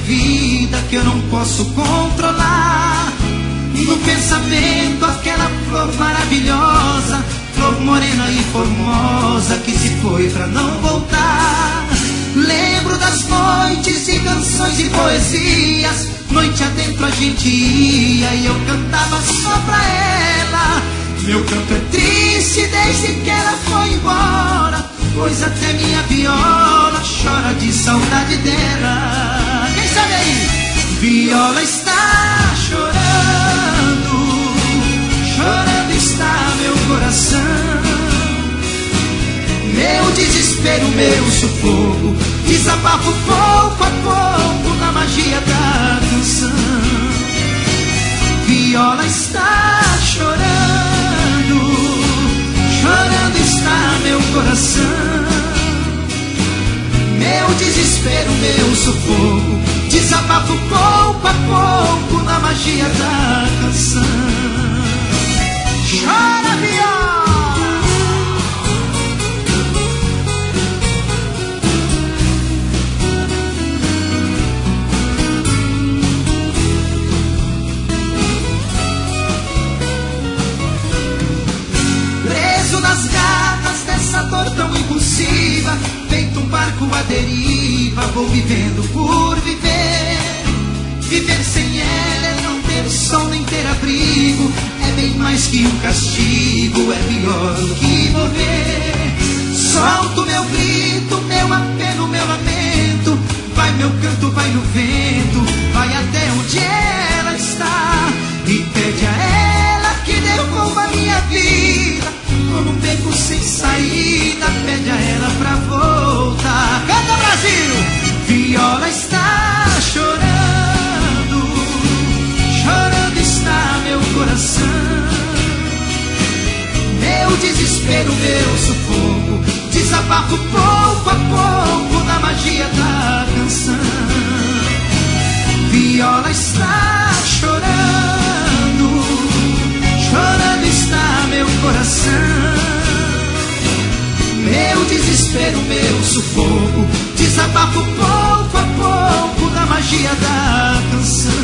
vida que eu não posso controlar. No pensamento aquela flor maravilhosa, flor morena e formosa que se foi pra não voltar. Lembro das noites de canções e poesias, noite adentro a gente ia e eu cantava só pra ela. Meu canto é triste desde que ela foi embora, pois até minha viola chora de saudade dela. Quem sabe aí? Viola está chorando, chorando está meu coração. Meu desespero, meu sufoco, desabafo pouco a pouco na magia da canção. Viola está chorando, chorando está meu coração. Meu desespero, meu sufoco, desabafo pouco a pouco na magia da canção. Chora, viola! Nas garras dessa dor tão impulsiva, feito um barco à deriva, vou vivendo por viver. Viver sem ela é não ter sol nem ter abrigo, é bem mais que um castigo, é pior do que morrer. Solto meu grito, meu apelo, meu lamento, vai meu canto, vai no vento, vai até onde ela está e pede a ela que devolva minha vida. Como um beco sem saída, pede a ela pra voltar. Canta, Brasil! Viola está chorando, chorando está meu coração. Meu desespero, meu sufoco, desabafo pouco a pouco na magia da canção. Viola está chorando, chorando está meu coração. Meu desespero, meu sufoco, desabafo pouco a pouco na magia da canção.